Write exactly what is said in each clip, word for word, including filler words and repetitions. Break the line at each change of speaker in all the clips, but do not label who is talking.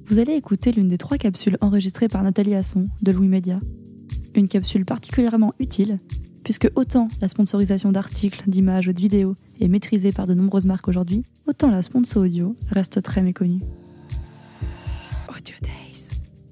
Vous allez écouter l'une des trois capsules enregistrées par Nathalie Asson de Louis Média. Une capsule particulièrement utile, puisque autant la sponsorisation d'articles, d'images ou de vidéos est maîtrisée par de nombreuses marques aujourd'hui, autant la sponsor audio reste très méconnue.
Audio Days.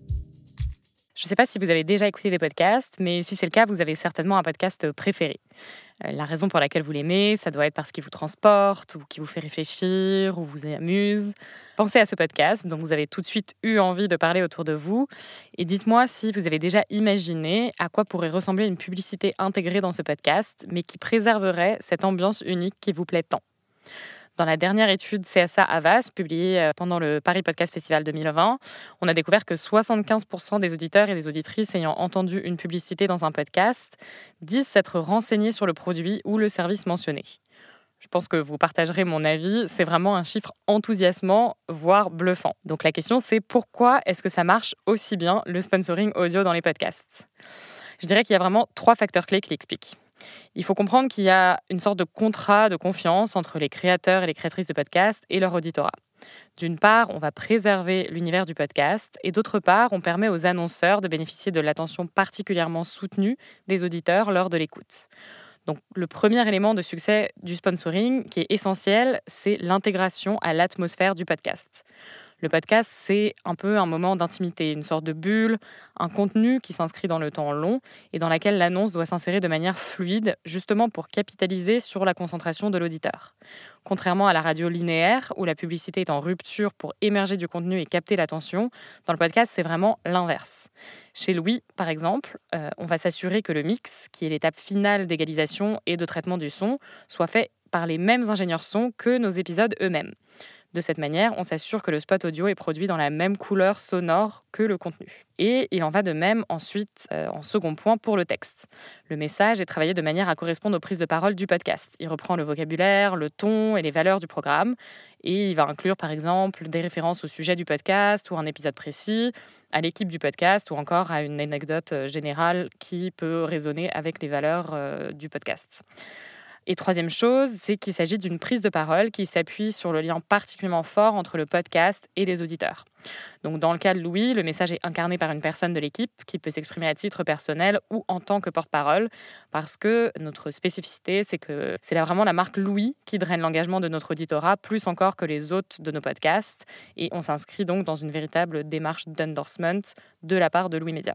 Je ne sais pas si vous avez déjà écouté des podcasts, mais si c'est le cas, vous avez certainement un podcast préféré. La raison pour laquelle vous l'aimez, ça doit être parce qu'il vous transporte, ou qu'il vous fait réfléchir, ou vous amuse. Pensez à ce podcast dont vous avez tout de suite eu envie de parler autour de vous, et dites-moi si vous avez déjà imaginé à quoi pourrait ressembler une publicité intégrée dans ce podcast, mais qui préserverait cette ambiance unique qui vous plaît tant. Dans la dernière étude C S A Havas, publiée pendant le Paris Podcast Festival deux mille vingt, on a découvert que soixante-quinze pour cent des auditeurs et des auditrices ayant entendu une publicité dans un podcast disent s'être renseignés sur le produit ou le service mentionné. Je pense que vous partagerez mon avis, c'est vraiment un chiffre enthousiasmant, voire bluffant. Donc la question, c'est pourquoi est-ce que ça marche aussi bien, le sponsoring audio dans les podcasts ? Je dirais qu'il y a vraiment trois facteurs clés qui l'expliquent. Il faut comprendre qu'il y a une sorte de contrat de confiance entre les créateurs et les créatrices de podcasts et leur auditorat. D'une part, on va préserver l'univers du podcast et d'autre part, on permet aux annonceurs de bénéficier de l'attention particulièrement soutenue des auditeurs lors de l'écoute. Donc, le premier élément de succès du sponsoring qui est essentiel, c'est l'intégration à l'atmosphère du podcast. Le podcast, c'est un peu un moment d'intimité, une sorte de bulle, un contenu qui s'inscrit dans le temps long et dans laquelle l'annonce doit s'insérer de manière fluide, justement pour capitaliser sur la concentration de l'auditeur. Contrairement à la radio linéaire, où la publicité est en rupture pour émerger du contenu et capter l'attention, dans le podcast, c'est vraiment l'inverse. Chez Louis, par exemple, euh, on va s'assurer que le mix, qui est l'étape finale d'égalisation et de traitement du son, soit fait par les mêmes ingénieurs son que nos épisodes eux-mêmes. De cette manière, on s'assure que le spot audio est produit dans la même couleur sonore que le contenu. Et il en va de même ensuite, euh, en second point, pour le texte. Le message est travaillé de manière à correspondre aux prises de parole du podcast. Il reprend le vocabulaire, le ton et les valeurs du programme. Et il va inclure, par exemple, des références au sujet du podcast ou un épisode précis, à l'équipe du podcast ou encore à une anecdote générale qui peut résonner avec les valeurs euh, du podcast. Et troisième chose, c'est qu'il s'agit d'une prise de parole qui s'appuie sur le lien particulièrement fort entre le podcast et les auditeurs. Donc dans le cas de Louis, le message est incarné par une personne de l'équipe qui peut s'exprimer à titre personnel ou en tant que porte-parole, parce que notre spécificité, c'est que c'est là vraiment la marque Louis qui draine l'engagement de notre auditorat, plus encore que les hôtes de nos podcasts, et on s'inscrit donc dans une véritable démarche d'endorsement de la part de Louis Média.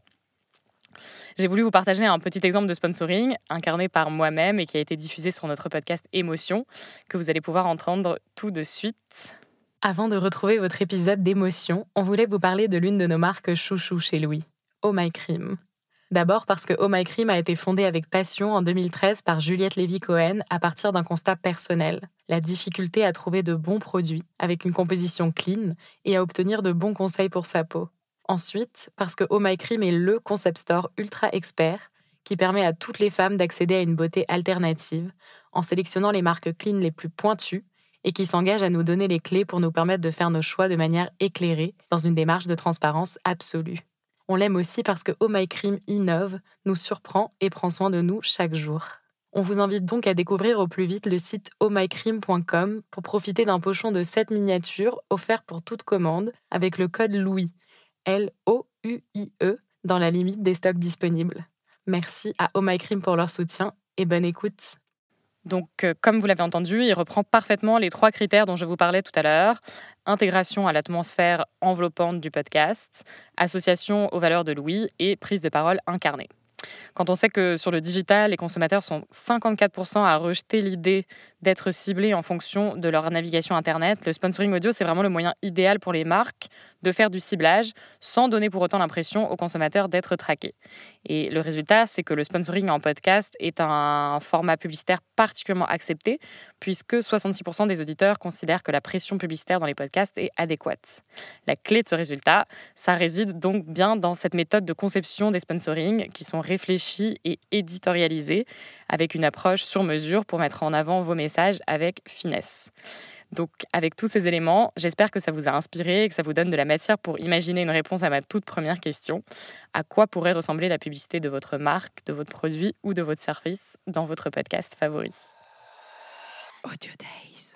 J'ai voulu vous partager un petit exemple de sponsoring incarné par moi-même et qui a été diffusé sur notre podcast Émotion, que vous allez pouvoir entendre tout de suite. Avant de retrouver votre épisode d'Émotion, on voulait vous parler de l'une de nos marques chouchou chez Louis, Oh My Cream. D'abord parce que Oh My Cream a été fondée avec passion en deux mille treize par Juliette Lévy-Cohen à partir d'un constat personnel, la difficulté à trouver de bons produits avec une composition clean et à obtenir de bons conseils pour sa peau. Ensuite, parce que Oh My Cream est le concept store ultra expert qui permet à toutes les femmes d'accéder à une beauté alternative en sélectionnant les marques clean les plus pointues et qui s'engage à nous donner les clés pour nous permettre de faire nos choix de manière éclairée dans une démarche de transparence absolue. On l'aime aussi parce que Oh My Cream innove, nous surprend et prend soin de nous chaque jour. On vous invite donc à découvrir au plus vite le site oh my cream point com pour profiter d'un pochon de sept miniatures offert pour toute commande avec le code Louis. L O U I E, dans la limite des stocks disponibles. Merci à Oh My Cream pour leur soutien et bonne écoute. Donc, euh, comme vous l'avez entendu, il reprend parfaitement les trois critères dont je vous parlais tout à l'heure. Intégration à l'atmosphère enveloppante du podcast, association aux valeurs de Louis et prise de parole incarnée. Quand on sait que sur le digital, les consommateurs sont cinquante-quatre pour cent à rejeter l'idée d'être ciblés en fonction de leur navigation Internet, le sponsoring audio, c'est vraiment le moyen idéal pour les marques de faire du ciblage sans donner pour autant l'impression aux consommateurs d'être traqués. Et le résultat, c'est que le sponsoring en podcast est un format publicitaire particulièrement accepté puisque soixante-six pour cent des auditeurs considèrent que la pression publicitaire dans les podcasts est adéquate. La clé de ce résultat, ça réside donc bien dans cette méthode de conception des sponsorings qui sont réfléchis et éditorialisés avec une approche sur mesure pour mettre en avant vos messages avec finesse. Donc, avec tous ces éléments, j'espère que ça vous a inspiré et que ça vous donne de la matière pour imaginer une réponse à ma toute première question. À quoi pourrait ressembler la publicité de votre marque, de votre produit ou de votre service dans votre podcast favori ?
Audio Days.